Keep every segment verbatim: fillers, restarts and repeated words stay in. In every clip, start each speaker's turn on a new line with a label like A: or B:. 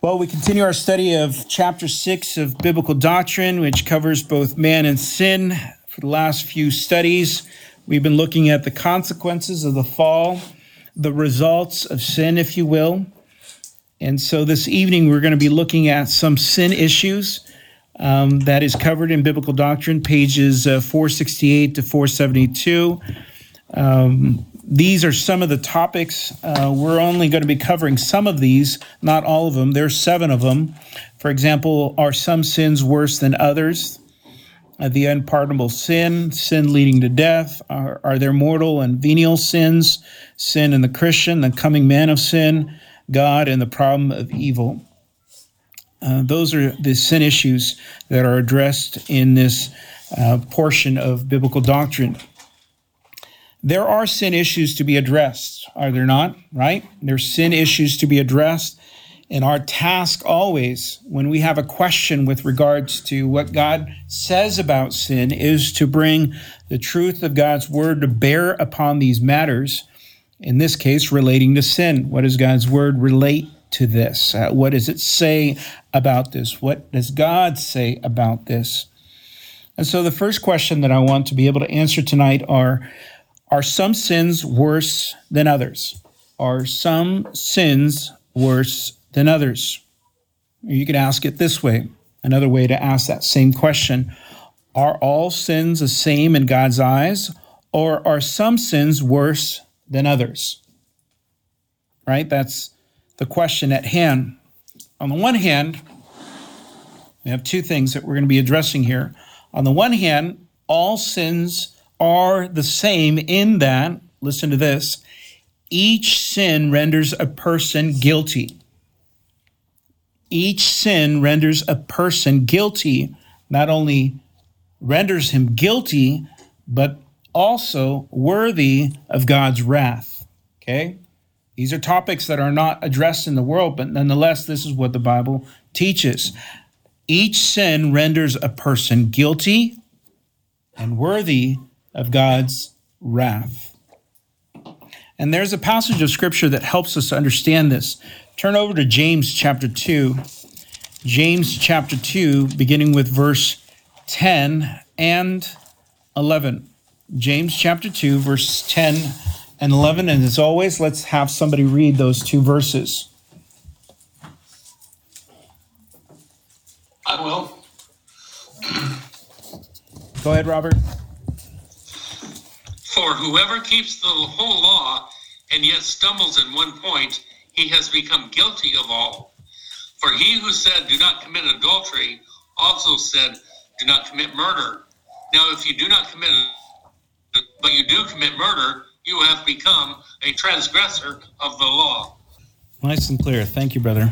A: Well, we continue our study of chapter six of Biblical Doctrine, which covers both man and sin. For the last few studies, we've been looking at the consequences of the fall, the results of sin, if you will. And so this evening, we're going to be looking at some sin issues um, that is covered in Biblical Doctrine, pages uh, four sixty-eight to four seventy-two. Um, these are some of the topics. Uh, we're only going to be covering some of these, not all of them. There's seven of them. For example, are some sins worse than others? Uh, the unpardonable sin, sin leading to death. Are, are there mortal and venial sins? Sin in the Christian, the coming man of sin, God, and the problem of evil. Uh, those are the sin issues that are addressed in this uh, portion of Biblical Doctrine. There are sin issues to be addressed, are there not? Right? There's sin issues to be addressed. And our task always, when we have a question with regards to what God says about sin, is to bring the truth of God's word to bear upon these matters, in this case, relating to sin. What does God's word relate to this? Uh, what does it say about this? What does God say about this? And so the first question that I want to be able to answer tonight are, Are some sins worse than others? Are some sins worse than others? You could ask it this way. Another way to ask that same question. Are all sins the same in God's eyes, or are some sins worse than others? Right? That's the question at hand. On the one hand, we have two things that we're going to be addressing here. On the one hand, all sins are the same in that, listen to this, each sin renders a person guilty. Each sin renders a person guilty, not only renders him guilty, but also worthy of God's wrath. Okay? These are topics that are not addressed in the world, but nonetheless, this is what the Bible teaches. Each sin renders a person guilty and worthy of God's wrath. And there's a passage of Scripture that helps us to understand this. Turn over to James chapter two. James chapter two, beginning with verse ten and eleven. James chapter two, verse ten and eleven. And as always, let's have somebody read those two verses.
B: I will.
A: Go ahead, Robert.
B: For whoever keeps the whole law and yet stumbles in one point, he has become guilty of all. For he who said, do not commit adultery, also said, do not commit murder. Now, if you do not commit, but you do commit murder, you have become a transgressor of the law.
A: Nice and clear. Thank you, brother.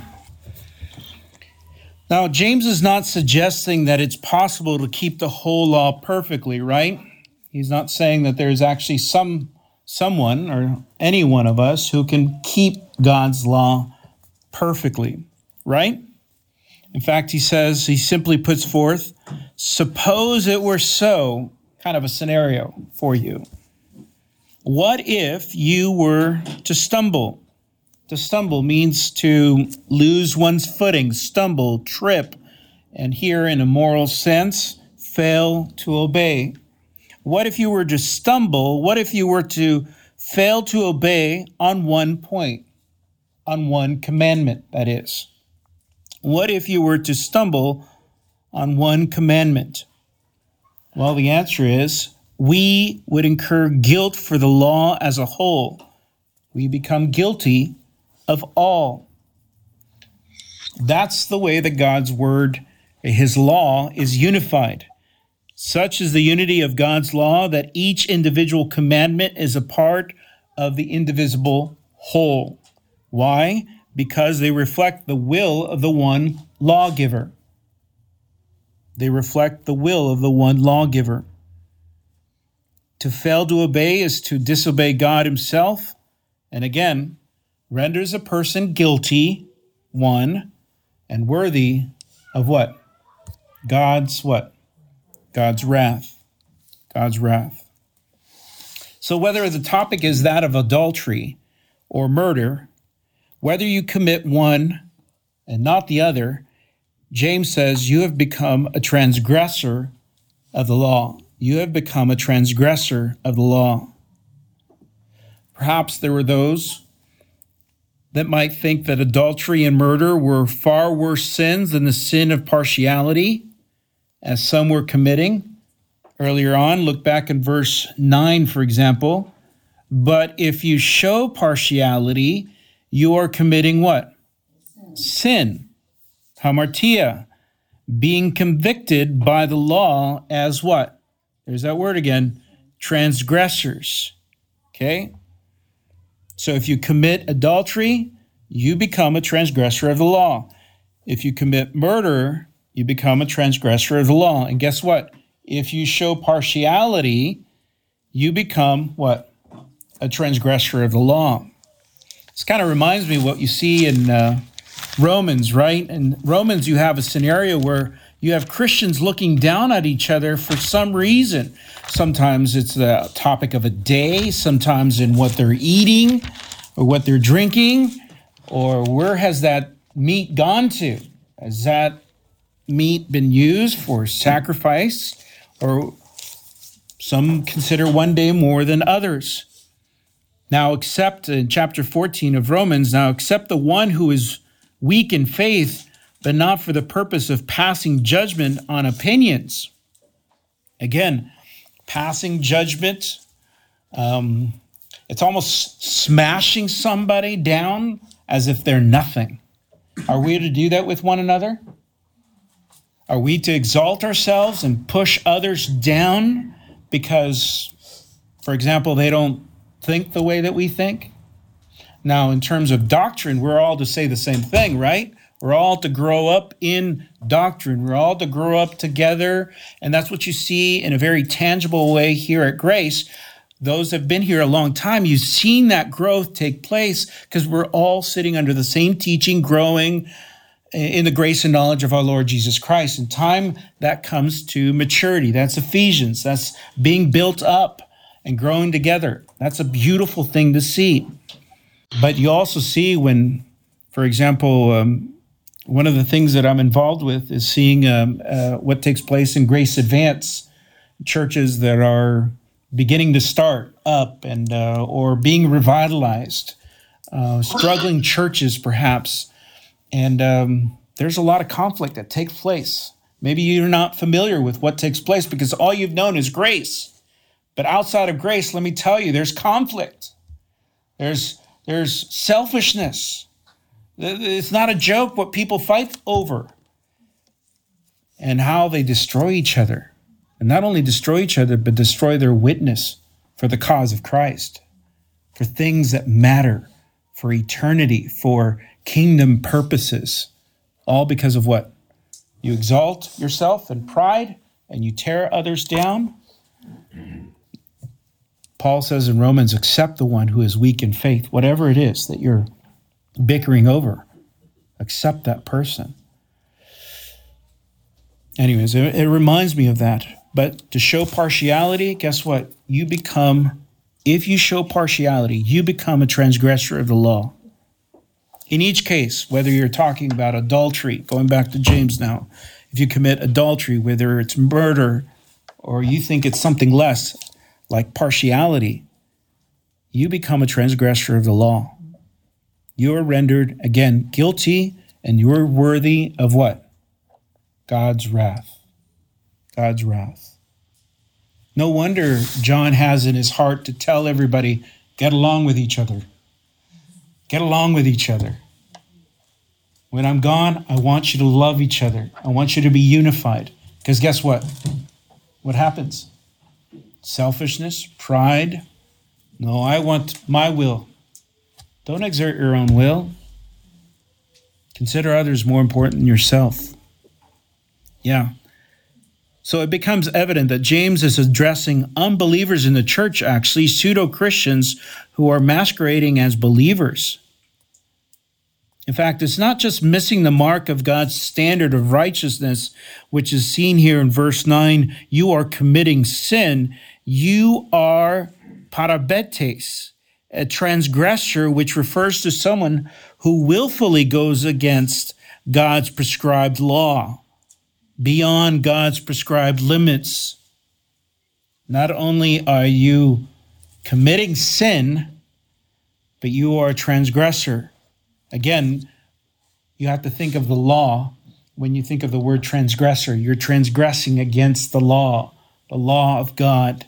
A: Now, James is not suggesting that it's possible to keep the whole law perfectly, right? He's not saying that there's actually some someone or any one of us who can keep God's law perfectly, right? In fact, he says, he simply puts forth, suppose it were so, kind of a scenario for you. What if you were to stumble? To stumble means to lose one's footing, stumble, trip, and here in a moral sense, fail to obey. What if you were to stumble? What if you were to fail to obey on one point, on one commandment, that is? What if you were to stumble on one commandment? Well, the answer is we would incur guilt for the law as a whole. We become guilty of all. That's the way that God's word, his law, is unified. Such is the unity of God's law that each individual commandment is a part of the indivisible whole. Why? Because they reflect the will of the one lawgiver. They reflect the will of the one lawgiver. To fail to obey is to disobey God himself, and again, renders a person guilty, one, and worthy of what? God's what? God's wrath. God's wrath. So whether the topic is that of adultery or murder, whether you commit one and not the other, James says, you have become a transgressor of the law. You have become a transgressor of the law. Perhaps there were those that might think that adultery and murder were far worse sins than the sin of partiality, as some were committing. Earlier on, look back in verse nine, for example. But if you show partiality, you are committing what? Sin. Hamartia. Being convicted by the law as what? There's that word again. Transgressors. Okay? So if you commit adultery, you become a transgressor of the law. If you commit murder, you become a transgressor of the law. And guess what? If you show partiality, you become what? A transgressor of the law. This kind of reminds me of what you see in uh, Romans, right? In Romans, you have a scenario where you have Christians looking down at each other for some reason. Sometimes it's the topic of a day, sometimes in what they're eating or what they're drinking, or where has that meat gone to? Has that meat been used for sacrifice? Or some consider one day more than others. Now, except in chapter fourteen of Romans, now except the one who is weak in faith, but not for the purpose of passing judgment on opinions. Again, passing judgment, um, it's almost smashing somebody down as if they're nothing. Are we to do that with one another? Are we to exalt ourselves and push others down because, for example, they don't think the way that we think? Now, in terms of doctrine, we're all to say the same thing, right? We're all to grow up in doctrine. We're all to grow up together. And that's what you see in a very tangible way here at Grace. Those that have been here a long time, you've seen that growth take place because we're all sitting under the same teaching, growing in the grace and knowledge of our Lord Jesus Christ. In time, that comes to maturity. That's Ephesians. That's being built up and growing together. That's a beautiful thing to see. But you also see when, for example, um, one of the things that I'm involved with is seeing um, uh, what takes place in Grace Advance, churches that are beginning to start up and uh, or being revitalized, uh, struggling churches perhaps. And um, there's a lot of conflict that takes place. Maybe you're not familiar with what takes place because all you've known is grace. But outside of grace, let me tell you, there's conflict. There's there's selfishness. It's not a joke what people fight over and how they destroy each other. And not only destroy each other, but destroy their witness for the cause of Christ, for things that matter, for eternity, for kingdom purposes, all because of what? You exalt yourself in pride and you tear others down. Paul says in Romans, accept the one who is weak in faith, whatever it is that you're bickering over, accept that person. Anyways, it, it reminds me of that. But to show partiality, guess what? You become, if you show partiality, you become a transgressor of the law. In each case, whether you're talking about adultery, going back to James now, if you commit adultery, whether it's murder or you think it's something less like partiality, you become a transgressor of the law. You are rendered, again, guilty, and you're worthy of what? God's wrath. God's wrath. No wonder John has in his heart to tell everybody, get along with each other. Get along with each other. When I'm gone, I want you to love each other. I want you to be unified. Because guess what? What happens? Selfishness, pride. No, I want my will. Don't exert your own will. Consider others more important than yourself. Yeah. So it becomes evident that James is addressing unbelievers in the church, actually, pseudo-Christians who are masquerading as believers. In fact, it's not just missing the mark of God's standard of righteousness, which is seen here in verse nine. You are committing sin. You are parabetes, a transgressor, which refers to someone who willfully goes against God's prescribed law, beyond God's prescribed limits. Not only are you committing sin, but you are a transgressor. Again, you have to think of the law. When you think of the word transgressor, you're transgressing against the law, the law of God.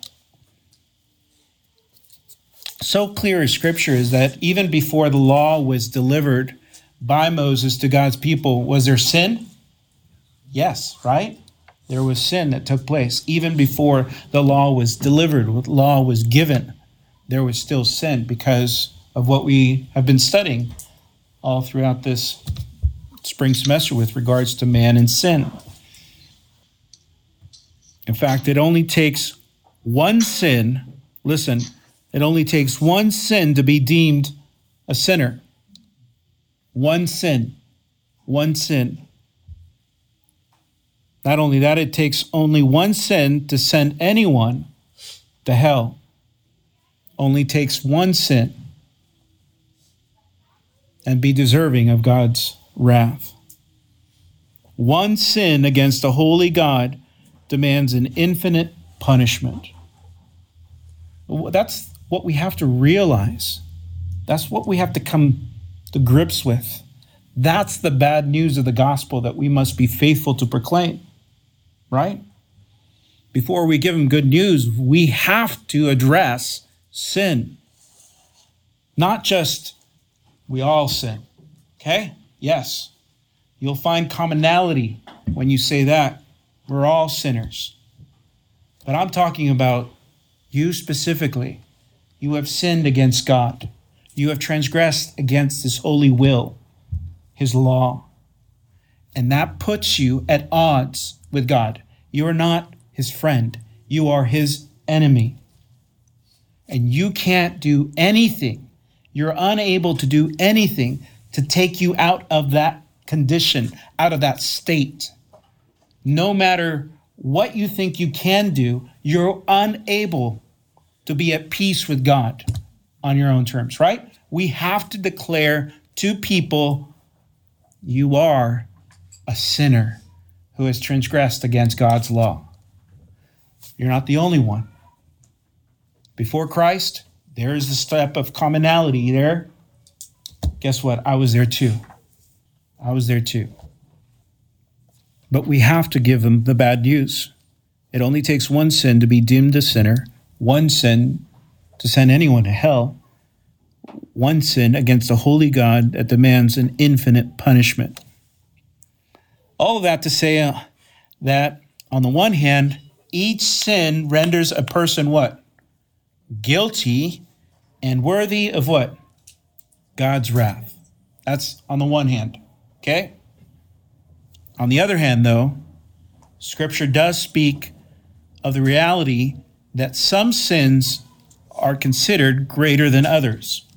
A: So clear as Scripture is that even before the law was delivered by Moses to God's people, was there sin? Yes, right? There was sin that took place. Even before the law was delivered, the law was given, there was still sin because of what we have been studying all throughout this spring semester with regards to man and sin. In fact, it only takes one sin, listen, it only takes one sin to be deemed a sinner. One sin. One sin. Not only that, it takes only one sin to send anyone to hell. Only takes one sin and be deserving of God's wrath. One sin against a holy God demands an infinite punishment. That's what we have to realize. That's what we have to come to grips with. That's the bad news of the gospel that we must be faithful to proclaim, right? Before we give them good news, we have to address sin. Not just we all sin, okay? Yes, you'll find commonality when you say that. We're all sinners. But I'm talking about you specifically. You have sinned against God. You have transgressed against his holy will, his law. And that puts you at odds with God. You are not his friend. You are his enemy. And you can't do anything. You're unable to do anything to take you out of that condition, out of that state. No matter what you think you can do, you're unable to be at peace with God on your own terms, right? We have to declare to people, you are a sinner who has transgressed against God's law. You're not the only one. Before Christ, there is the step of commonality there. Guess what? I was there too. I was there too. But we have to give them the bad news. It only takes one sin to be deemed a sinner, one sin to send anyone to hell, one sin against a holy God that demands an infinite punishment. All of that to say uh, that, on the one hand, each sin renders a person what? Guilty and worthy of what? God's wrath. That's on the one hand, okay? On the other hand, though, Scripture does speak of the reality that some sins are considered greater than others.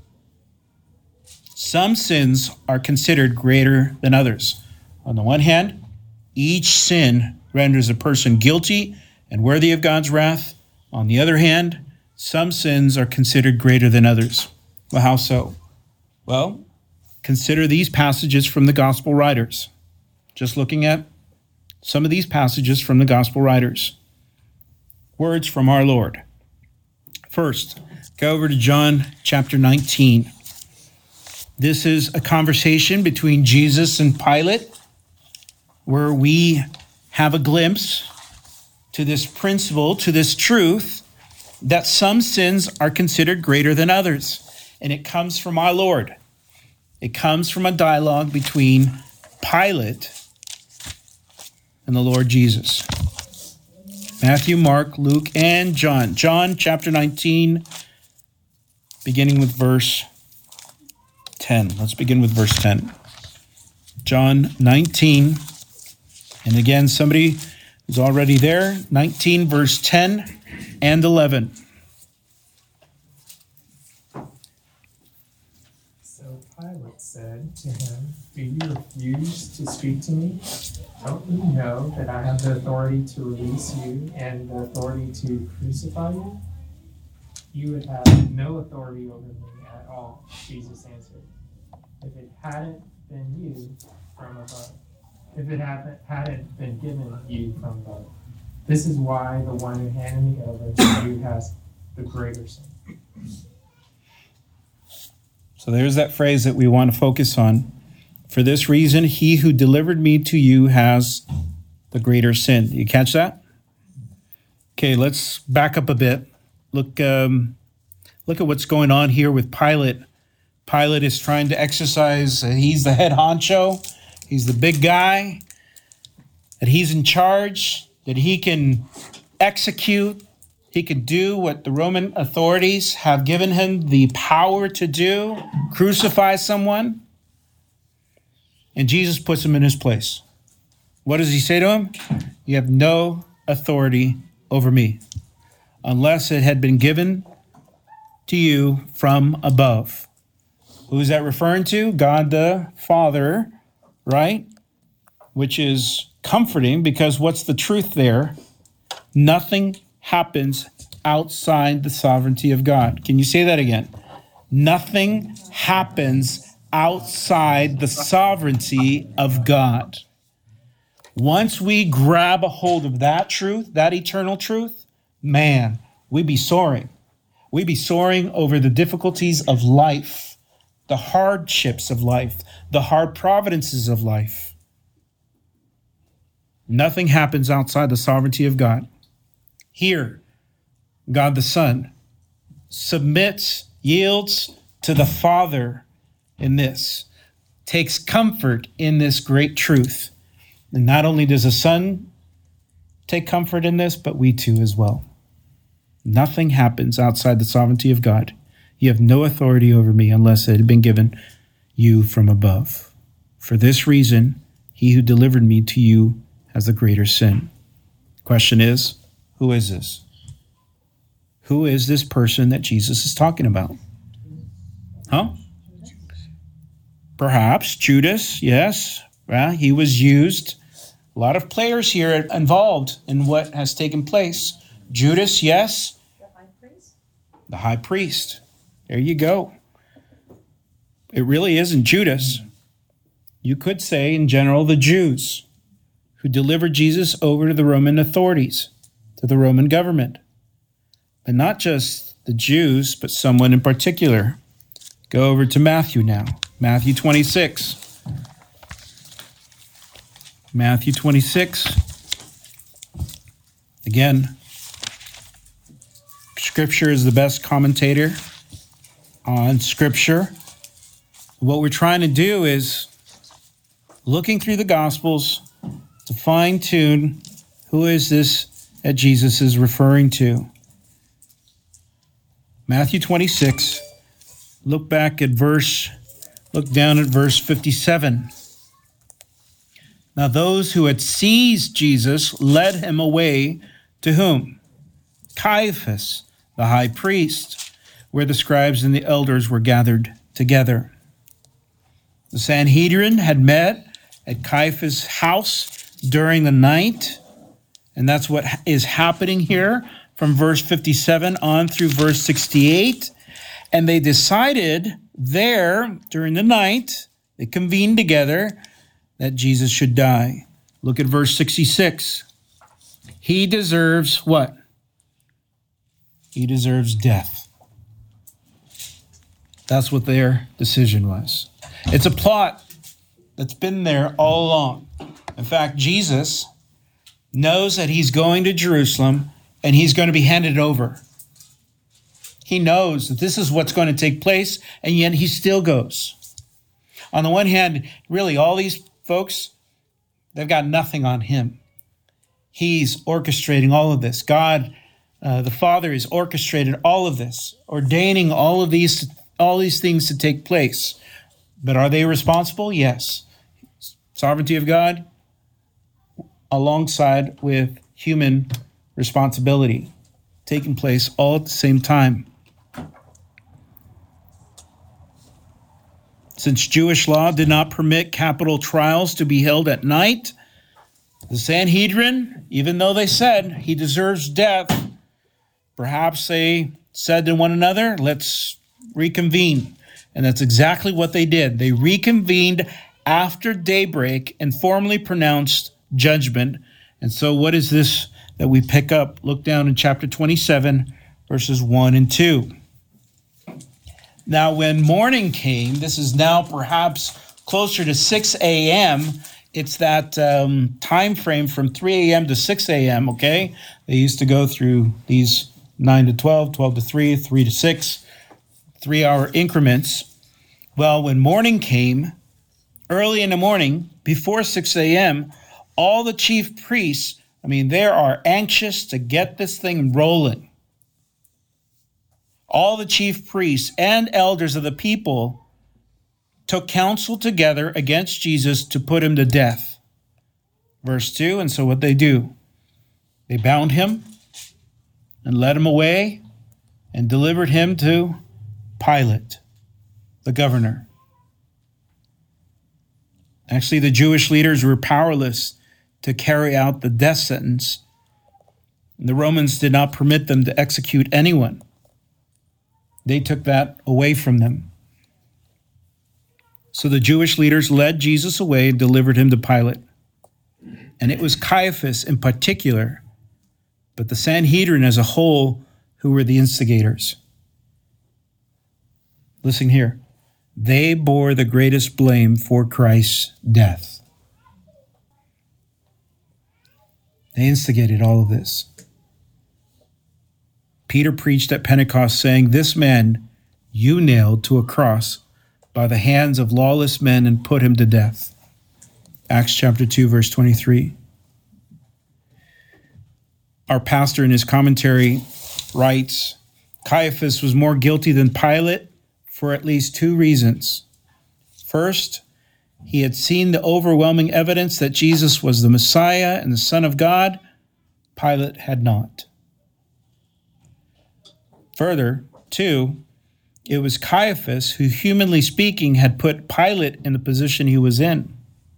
A: Some sins are considered greater than others. On the one hand, each sin renders a person guilty and worthy of God's wrath. On the other hand, some sins are considered greater than others. Well, how so? Well, consider these passages from the gospel writers. Just looking at some of these passages from the gospel writers. Words from our Lord. First, go over to John chapter nineteen. This is a conversation between Jesus and Pilate, where we have a glimpse to this principle, to this truth, that some sins are considered greater than others. And it comes from our Lord. It comes from a dialogue between Pilate and the Lord Jesus. Matthew, Mark, Luke, and John. John chapter nineteen, beginning with verse ten. Let's begin with verse ten. John nineteen. And again, somebody who's already there, nineteen, verse ten and eleven.
C: So Pilate said to him, "Do you refuse to speak to me? Don't you know that I have the authority to release you and the authority to crucify you?" "You would have no authority over me at all," Jesus answered. "If it hadn't been you, from above, if it hadn't, hadn't been given you from above. This is why the one who handed me over to you has the greater sin.
A: So there's that phrase that we want to focus on. For this reason, he who delivered me to you has the greater sin. You catch that? Okay, let's back up a bit. Look, um, look at what's going on here with Pilate. Pilate is trying to exercise, uh, he's the head honcho, he's the big guy, that he's in charge, that he can execute, he can do what the Roman authorities have given him the power to do, crucify someone. And Jesus puts him in his place. What does he say to him? You have no authority over me, unless it had been given to you from above. Who is that referring to? God the Father, right? Which is comforting, because what's the truth there? Nothing happens outside the sovereignty of God. Can you say that again? Nothing happens outside the sovereignty of God. Once we grab a hold of that truth, that eternal truth, man, we'd be soaring. We'd be soaring over the difficulties of life, the hardships of life, the hard providences of life. Nothing happens outside the sovereignty of God. Here, God the Son submits, yields to the Father in this, takes comfort in this great truth. And not only does the Son take comfort in this, but we too as well. Nothing happens outside the sovereignty of God. You have no authority over me unless it had been given you from above. For this reason, he who delivered me to you has a greater sin. Question is, who is this? Who is this person that Jesus is talking about? Huh? Perhaps Judas, yes. Well, he was used. A lot of players here involved in what has taken place. Judas, yes.
D: The high priest?
A: The high priest. There you go. It really isn't Judas. You could say, in general, the Jews who delivered Jesus over to the Roman authorities, to the Roman government. But not just the Jews, but someone in particular. Go over to Matthew now. Matthew twenty-six. Matthew twenty-six. Again, Scripture is the best commentator on Scripture. What we're trying to do is looking through the Gospels to fine-tune who is this that Jesus is referring to. Matthew twenty-six, look back at verse, look down at verse fifty-seven. Now those who had seized Jesus led him away to whom? Caiaphas, the high priest, where the scribes and the elders were gathered together. The Sanhedrin had met at Caiaphas' house during the night, and that's what is happening here from verse fifty-seven on through verse sixty-eight. And they decided there during the night, they convened together that Jesus should die. Look at verse sixty-six. He deserves what? He deserves death. That's what their decision was. It's a plot that's been there all along. In fact, Jesus knows that he's going to Jerusalem and he's going to be handed over. He knows that this is what's going to take place, and yet he still goes. On the one hand, really, all these folks, they've got nothing on him. He's orchestrating all of this. God, uh, the Father, has orchestrated all of this, ordaining all of these, all these things to take place. But are they responsible? Yes. Sovereignty of God alongside with human responsibility taking place all at the same time. Since Jewish law did not permit capital trials to be held at night, the Sanhedrin, even though they said he deserves death, perhaps they said to one another, let's reconvene. And that's exactly what they did. They reconvened after daybreak and formally pronounced judgment. And so what is this that we pick up? Look down in chapter twenty-seven, verses one and two. Now, when morning came, this is now perhaps closer to six a.m., it's that um, time frame from three a.m. to six a.m., okay? They used to go through these nine to twelve, twelve to three, three to six, three-hour increments. Well, when morning came, early in the morning, before six a.m., all the chief priests, I mean, they are anxious to get this thing rolling. All the chief priests and elders of the people took counsel together against Jesus to put him to death. Verse two, and so what they do, they bound him and led him away and delivered him to Pilate, the governor. Actually, the Jewish leaders were powerless to carry out the death sentence. The Romans did not permit them to execute anyone. They took that away from them. So the Jewish leaders led Jesus away and delivered him to Pilate. And it was Caiaphas in particular, but the Sanhedrin as a whole, who were the instigators. Listen here. They bore the greatest blame for Christ's death. They instigated all of this. Peter preached at Pentecost saying, "This man you nailed to a cross by the hands of lawless men and put him to death." Acts chapter two, verse twenty-three. Our pastor in his commentary writes, Caiaphas was more guilty than Pilate for at least two reasons. First, he had seen the overwhelming evidence that Jesus was the Messiah and the Son of God. Pilate had not. Further, two, it was Caiaphas who, humanly speaking, had put Pilate in the position he was in.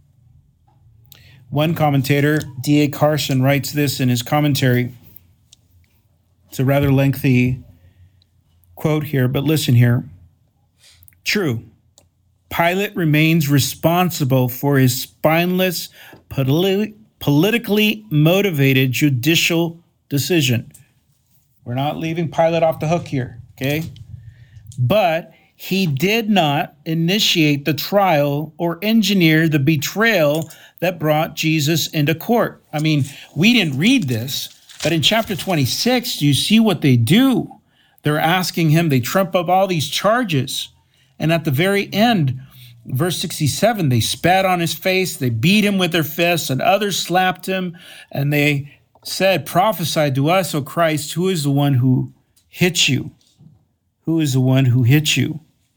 A: One commentator, D A Carson, writes this in his commentary. It's a rather lengthy quote here, but listen here. True, Pilate remains responsible for his spineless, politi- politically motivated judicial decision. We're not leaving Pilate off the hook here, okay? But he did not initiate the trial or engineer the betrayal that brought Jesus into court. I mean, we didn't read this, but in chapter twenty-six, you see what they do. They're asking him, they trump up all these charges. And at the very end, verse sixty-seven, they spat on his face, they beat him with their fists, and others slapped him, and they said, "Prophesy to us, O Christ, who is the one who hit you? Who is the one who hit you?"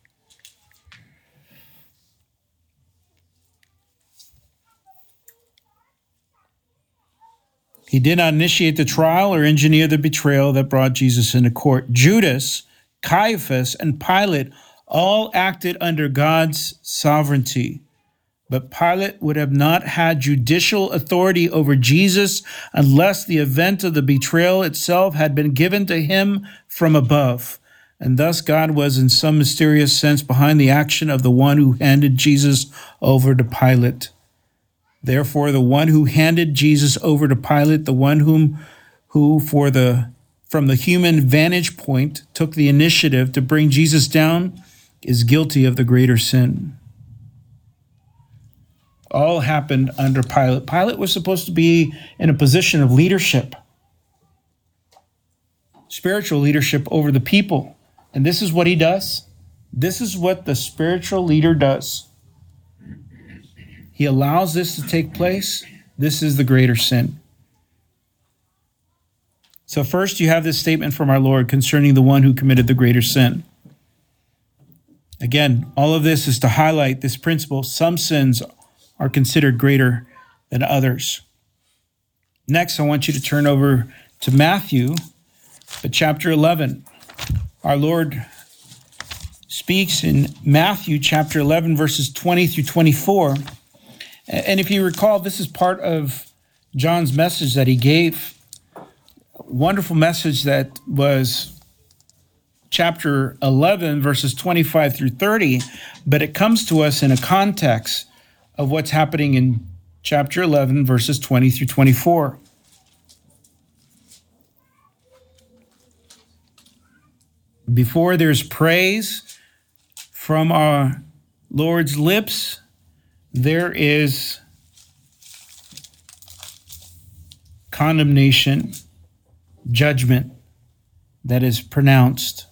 A: He did not initiate the trial or engineer the betrayal that brought Jesus into court. Judas, Caiaphas, and Pilate all acted under God's sovereignty. But Pilate would have not had judicial authority over Jesus unless the event of the betrayal itself had been given to him from above. And thus God was in some mysterious sense behind the action of the one who handed Jesus over to Pilate. Therefore, the one who handed Jesus over to Pilate, the one whom, who for the, from the human vantage point took the initiative to bring Jesus down, is guilty of the greater sin. All happened under Pilate. Pilate was supposed to be in a position of leadership, spiritual leadership over the people. And this is what he does. This is what the spiritual leader does. He allows this to take place. This is the greater sin. So first you have this statement from our Lord concerning the one who committed the greater sin. Again, all of this is to highlight this principle. Some sins are considered greater than others. Next, I want you to turn over to Matthew, chapter eleven. Our Lord speaks in Matthew chapter eleven, verses twenty through twenty-four. And if you recall, this is part of John's message that he gave. A wonderful message that was chapter eleven, verses twenty-five through thirty, but it comes to us in a context of what's happening in chapter eleven, verses twenty through twenty-four. Before there's praise from our Lord's lips, there is condemnation, judgment that is pronounced.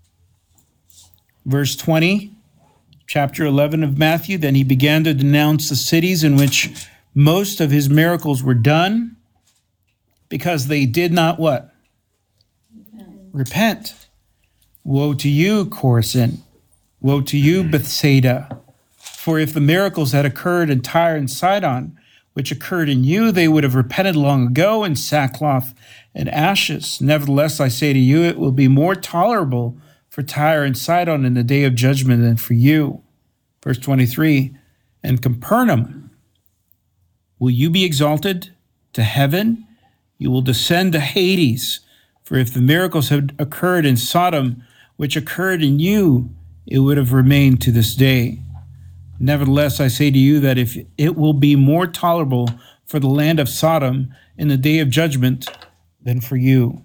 A: Verse twenty, chapter eleven of Matthew, then he began to denounce the cities in which most of his miracles were done because they did not what? Repent. Repent. Woe to you, Chorazin. Woe to you, Bethsaida. For if the miracles had occurred in Tyre and Sidon, which occurred in you, they would have repented long ago in sackcloth and ashes. Nevertheless, I say to you, it will be more tolerable for Tyre and Sidon in the day of judgment than for you. Verse twenty-three, and Capernaum, will you be exalted to heaven? You will descend to Hades. For if the miracles had occurred in Sodom, which occurred in you, it would have remained to this day. Nevertheless, I say to you that if it will be more tolerable for the land of Sodom in the day of judgment than for you.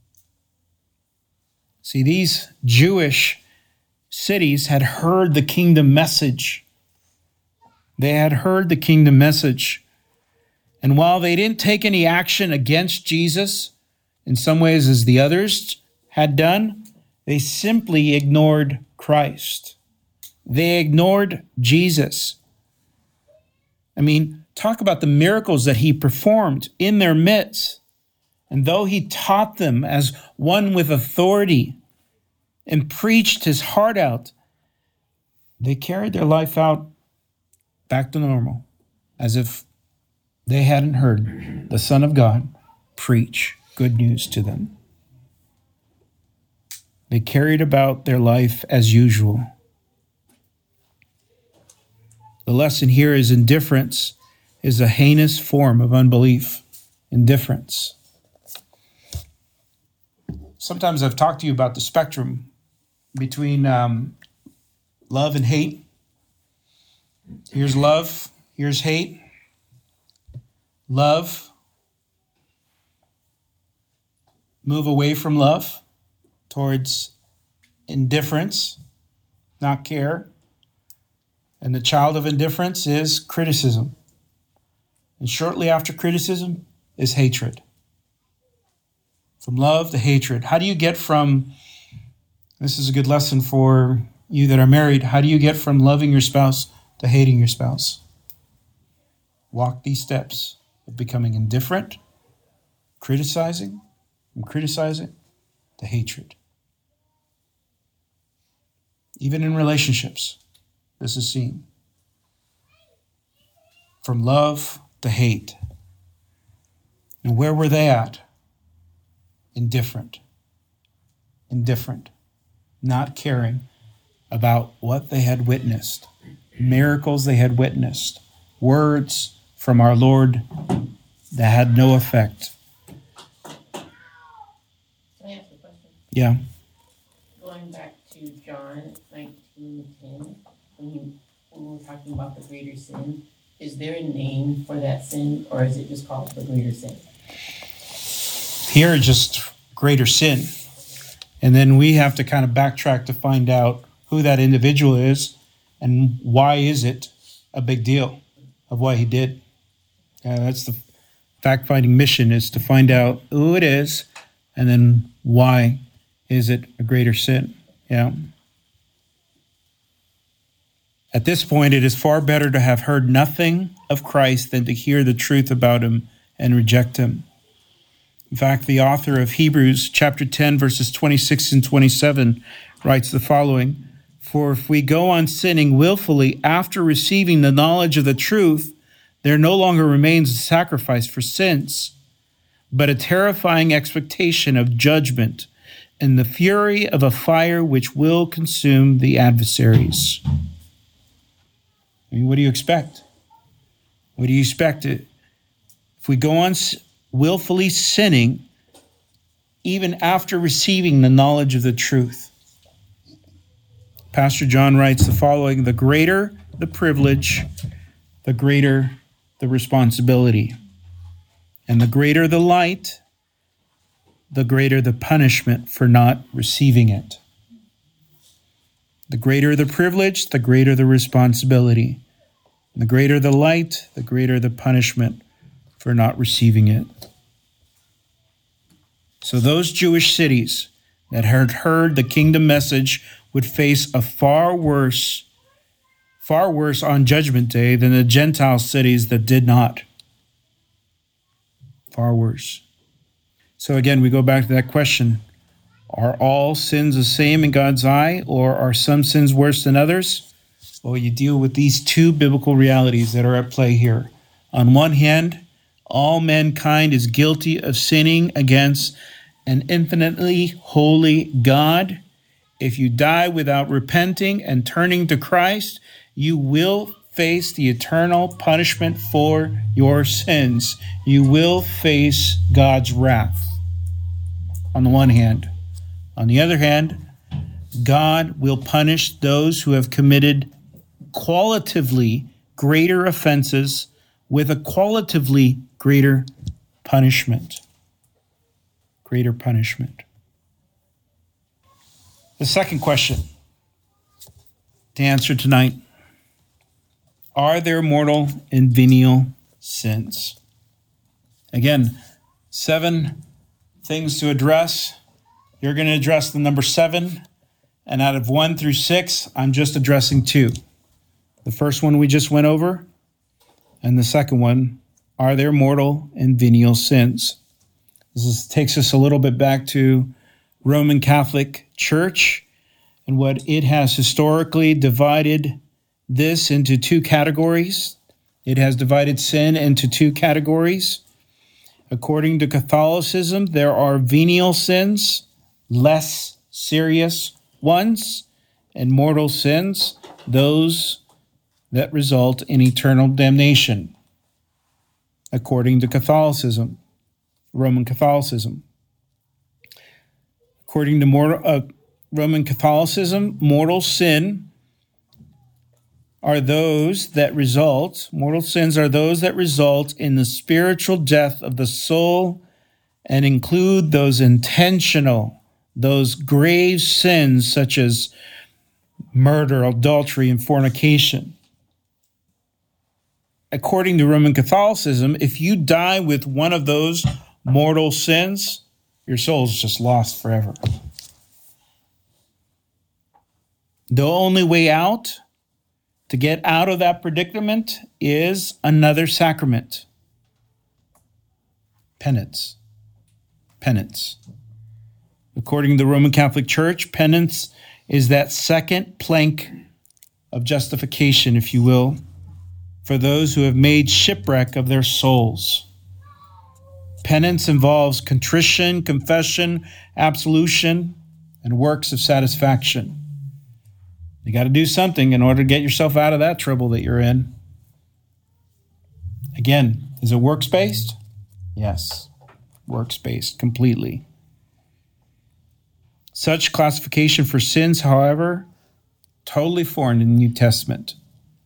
A: See, these Jewish cities had heard the kingdom message. They had heard the kingdom message. And while they didn't take any action against Jesus, in some ways as the others had done, they simply ignored Christ. They ignored Jesus. I mean, talk about the miracles that he performed in their midst. And though he taught them as one with authority and preached his heart out, they carried their life out back to normal, as if they hadn't heard the Son of God preach good news to them. They carried about their life as usual. The lesson here is indifference is a heinous form of unbelief. Indifference. Sometimes I've talked to you about the spectrum between um, love and hate. Here's love, here's hate. Love, move away from love towards indifference, not care. And the child of indifference is criticism. And shortly after criticism is hatred. From love to hatred. How do you get from, this is a good lesson for you that are married, how do you get from loving your spouse to hating your spouse? Walk these steps of becoming indifferent, criticizing, from criticizing to hatred. Even in relationships, this is seen. From love to hate. And where were they at? Indifferent. Indifferent. Not caring about what they had witnessed. Miracles they had witnessed. Words from our Lord that had no effect.
D: Can I ask a question?
A: Yeah.
D: Going back to John nineteen ten, when, you, when we were talking about the greater sin, is there a name for that sin, or is it just called the greater sin?
A: Here, just greater sin. And then we have to kind of backtrack to find out who that individual is and why is it a big deal of what he did. Uh, that's the fact-finding mission, is to find out who it is and then why is it a greater sin. Yeah. At this point, it is far better to have heard nothing of Christ than to hear the truth about him and reject him. In fact, the author of Hebrews chapter ten, verses twenty-six and twenty-seven writes the following: For if we go on sinning willfully after receiving the knowledge of the truth, there no longer remains a sacrifice for sins, but a terrifying expectation of judgment and the fury of a fire which will consume the adversaries. I mean, what do you expect? What do you expect? If we go on willfully sinning, even after receiving the knowledge of the truth. Pastor John writes the following: the greater the privilege, the greater the responsibility. And the greater the light, the greater the punishment for not receiving it. The greater the privilege, the greater the responsibility. And the greater the light, the greater the punishment for not receiving it. So those Jewish cities that had heard the kingdom message would face a far worse, far worse on Judgment Day than the Gentile cities that did not. Far worse. So again, we go back to that question. Are all sins the same in God's eye, or are some sins worse than others? Well, you deal with these two biblical realities that are at play here. On one hand, all mankind is guilty of sinning against an infinitely holy God. If you die without repenting and turning to Christ, you will face the eternal punishment for your sins. You will face God's wrath. On the one hand. On the other hand, God will punish those who have committed qualitatively greater offenses with a qualitatively greater punishment. Greater punishment. The second question to answer tonight: are there mortal and venial sins? Again, seven things to address. You're going to address the number seven, and out of one through six, I'm just addressing two. The first one we just went over, and the second one, are there mortal and venial sins? This is, takes us a little bit back to Roman Catholic Church and what it has historically divided this into two categories. It has divided sin into two categories. According to Catholicism, there are venial sins, less serious ones, and mortal sins, those that result in eternal damnation. According to Catholicism, Roman Catholicism. According to mortal, uh, Roman Catholicism, mortal sin are those that result, mortal sins are those that result in the spiritual death of the soul and include those intentional, those grave sins such as murder, adultery, and fornication. According to Roman Catholicism, if you die with one of those mortal sins, your soul is just lost forever. The only way out to get out of that predicament is another sacrament. Penance. Penance. According to the Roman Catholic Church, penance is that second plank of justification, if you will, for those who have made shipwreck of their souls. Penance involves contrition, confession, absolution, and works of satisfaction. You got to do something in order to get yourself out of that trouble that you're in. Again, is it works-based? Yes, works-based completely. Such classification for sins, however, totally foreign in the New Testament.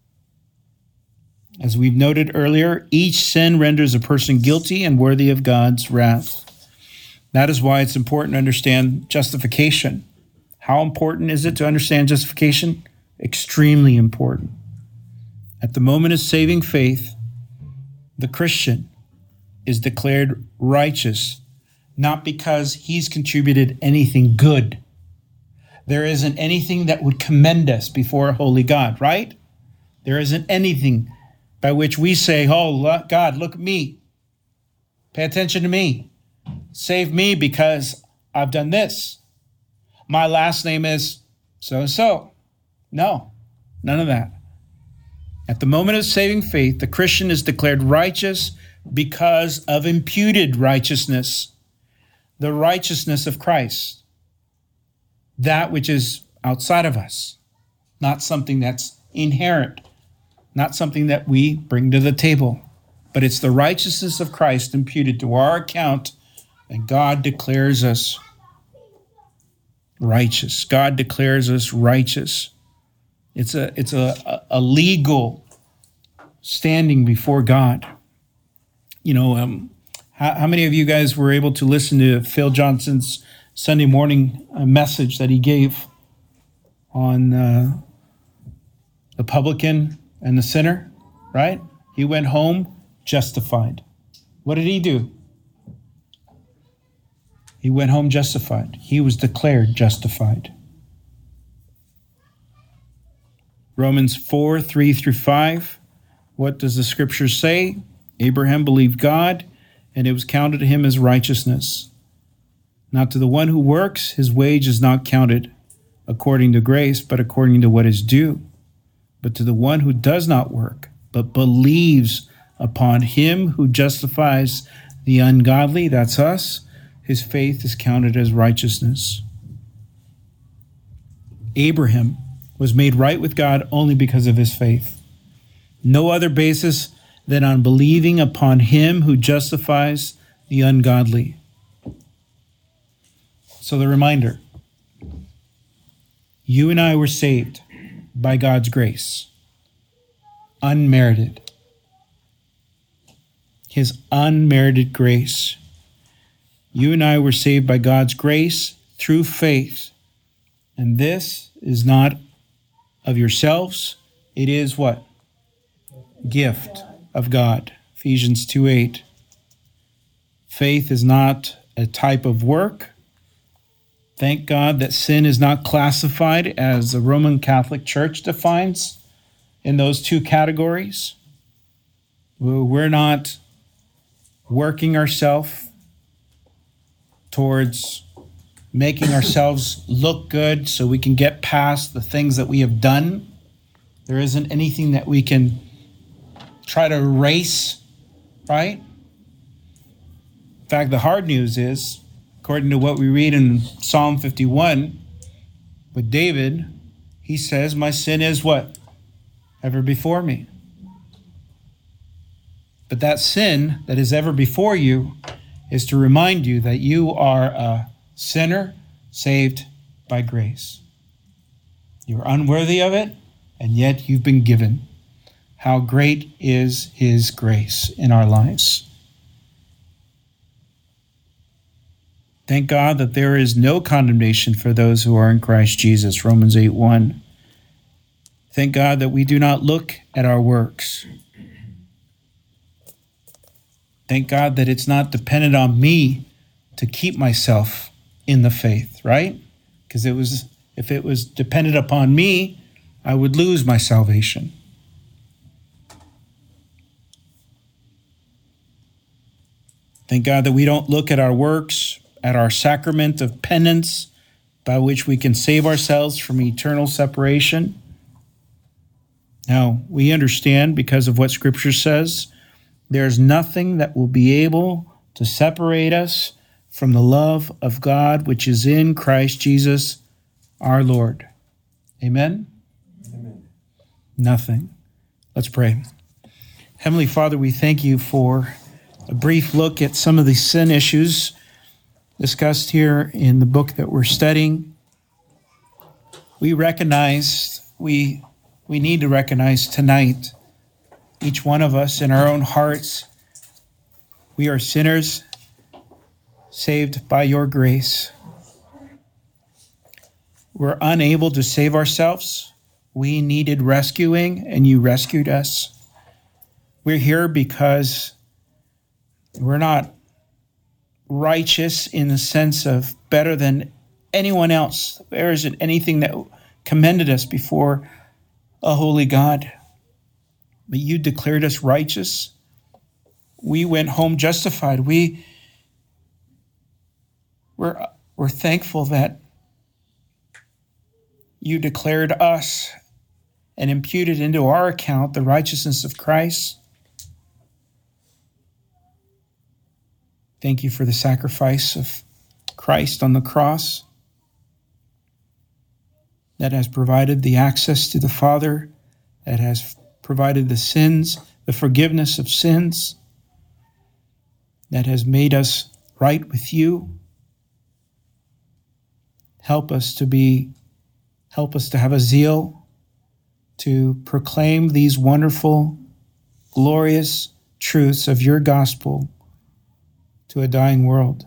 A: As we've noted earlier, each sin renders a person guilty and worthy of God's wrath. That is why it's important to understand justification. How important is it to understand justification? Extremely important. At the moment of saving faith, the Christian is declared righteous, not because he's contributed anything good. There isn't anything that would commend us before a holy God, right? There isn't anything by which we say, oh, God, look at me. Pay attention to me. Save me because I've done this. My last name is so-and-so. No, none of that. At the moment of saving faith, the Christian is declared righteous because of imputed righteousness, the righteousness of Christ, that which is outside of us, not something that's inherent, not something that we bring to the table, but it's the righteousness of Christ imputed to our account, and God declares us righteous. God declares us righteous. It's a it's a, a legal standing before God. You know, um, how, how many of you guys were able to listen to Phil Johnson's Sunday morning uh, message that he gave on uh, the publican and the sinner, right? He went home justified. What did he do? He went home justified. He was declared justified. Romans four, three through five. What does the scripture say? Abraham believed God, and it was counted to him as righteousness. Not to the one who works, his wage is not counted according to grace, but according to what is due. But to the one who does not work, but believes upon him who justifies the ungodly, that's us, his faith is counted as righteousness. Abraham was made right with God only because of his faith. No other basis than on believing upon him who justifies the ungodly. So the reminder, you and I were saved by God's grace, unmerited. His unmerited grace. You and I were saved by God's grace through faith. And this is not of yourselves. It is what? Gift of God. Ephesians two eight. Faith is not a type of work. Thank God that sin is not classified as the Roman Catholic Church defines in those two categories. We're not working ourselves towards making ourselves look good so we can get past the things that we have done. There isn't anything that we can try to erase, right? In fact, the hard news is, according to what we read in Psalm fifty-one, with David, he says, my sin is what? Ever before me. But that sin that is ever before you is to remind you that you are a sinner saved by grace. You're unworthy of it, and yet you've been given. How great is his grace in our lives. Thank God that there is no condemnation for those who are in Christ Jesus, Romans eight one. Thank God that we do not look at our works. Thank God that it's not dependent on me to keep myself in the faith, right? Because it was, if it was dependent upon me, I would lose my salvation. Thank God that we don't look at our works, at our sacrament of penance, by which we can save ourselves from eternal separation. Now, we understand, because of what Scripture says, there's nothing that will be able to separate us from the love of God, which is in Christ Jesus, our Lord. Amen? Amen. Nothing. Let's pray. Heavenly Father, we thank you for a brief look at some of the sin issues discussed here in the book that we're studying. We recognize, we, we need to recognize tonight, each one of us in our own hearts, we are sinners saved by your grace. We're unable to save ourselves. We needed rescuing, and you rescued us. We're here because we're not righteous in the sense of better than anyone else. There isn't anything that commended us before a holy God. But you declared us righteous. We went home justified. We, we're, we're thankful that you declared us and imputed into our account the righteousness of Christ. Thank you for the sacrifice of Christ on the cross that has provided the access to the Father, that has provided the sins, the forgiveness of sins, that has made us right with you. Help us to be, help us to have a zeal to proclaim these wonderful glorious truths of your gospel to a dying world.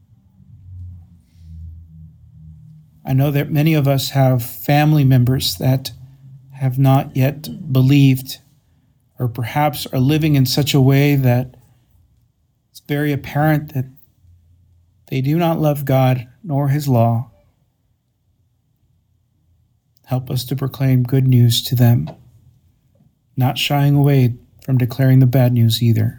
A: I know that many of us have family members that have not yet believed, or perhaps are living in such a way that it's very apparent that they do not love God nor his law. Help us to proclaim good news to them, not shying away from declaring the bad news either.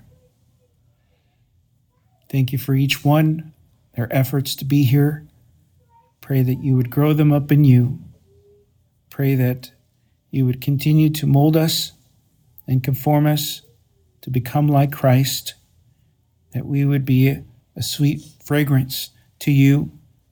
A: Thank you for each one, their efforts to be here. Pray that you would grow them up in you. Pray that you would continue to mold us and conform us to become like Christ, that we would be a sweet fragrance to you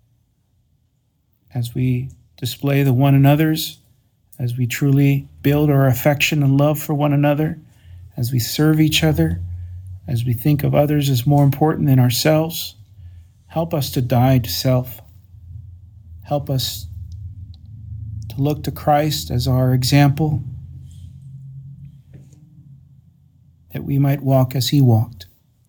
A: as we display the one another's, as we truly build our affection and love for one another, as we serve each other, as we think of others as more important than ourselves. Help us to die to self. Help us to look to Christ as our example, that we might walk as he walked.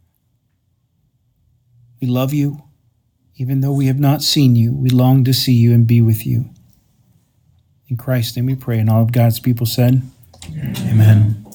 A: We love you. Even though we have not seen you, we long to see you and be with you. In Christ's name we pray, and all of God's people said, Amen. Amen.